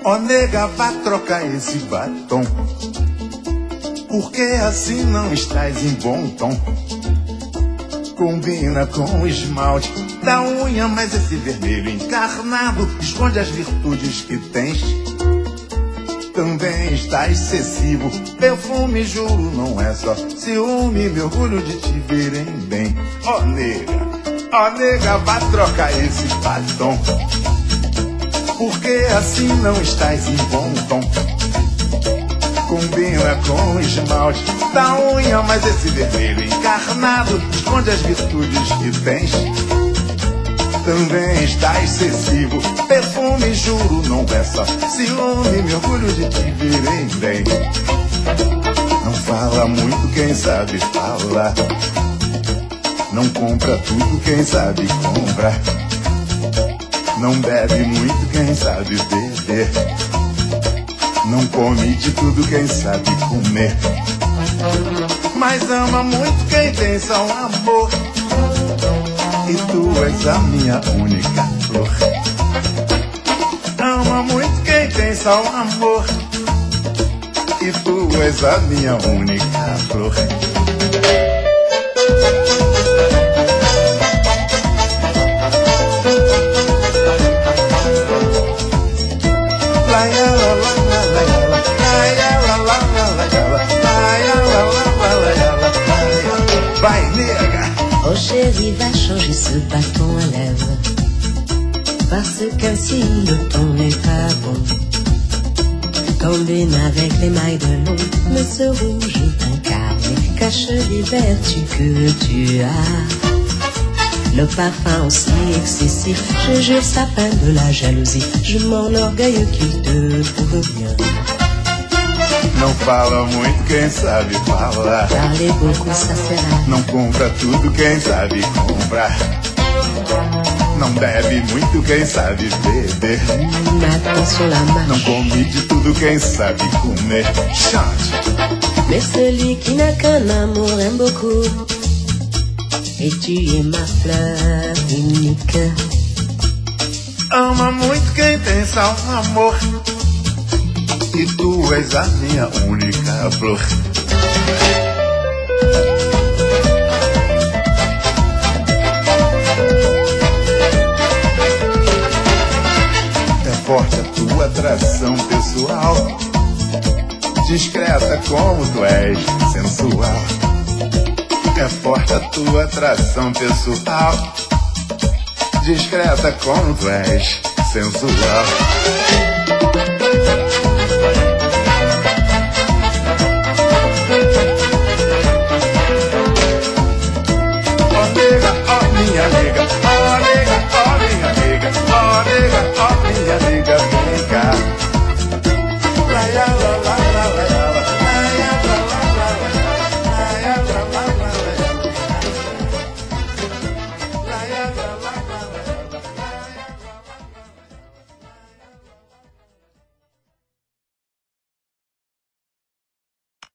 Ó nega, vá trocar esse batom, porque assim não estás em bom tom. Combina com o esmalte da unha, mas esse vermelho encarnado esconde as virtudes que tens. Também está excessivo perfume, juro, não é só ciúme, me orgulho de te verem bem. Ó nega, vá trocar esse batom, porque assim não estás em bom tom. Combina com o esmalte da unha, mas esse vermelho encarnado esconde as virtudes que tens. Também está excessivo perfume, juro, não é só ciúme, me orgulho de te verem bem. Não fala muito quem sabe falar, não compra tudo quem sabe comprar, não bebe muito quem sabe beber, não come de tudo quem sabe comer, mas ama muito quem tem só um amor. E tu és a minha única flor. Ama muito quem tem só um amor. E tu és a minha única flor. Vai, nega! Oh chérie, va changer ce bâton à lèvres, parce qu'ainsi le ton n'est pas bon. Combine avec les mailles de l'eau, mais ce rouge t'incarne, cache les vertus que tu as. Le parfum aussi excessif, je jure ça peine de la jalousie, je m'enorgueille qu'il te trouve bien. Não fala muito quem sabe falar, Parler beaucoup ça sert não compra tudo quem sabe comprar, não bebe muito quem sabe beber, attention la não marche. come de tudo quem sabe comer. Chante! Mais celui qui n'a qu'un amour aime beaucoup, et tu es ma fleur unique. Ama muito quem tem só um amor, e tu és a minha única flor. É forte a tua atração pessoal, discreta como tu és sensual. É forte a tua atração pessoal, discreta como tu és sensual.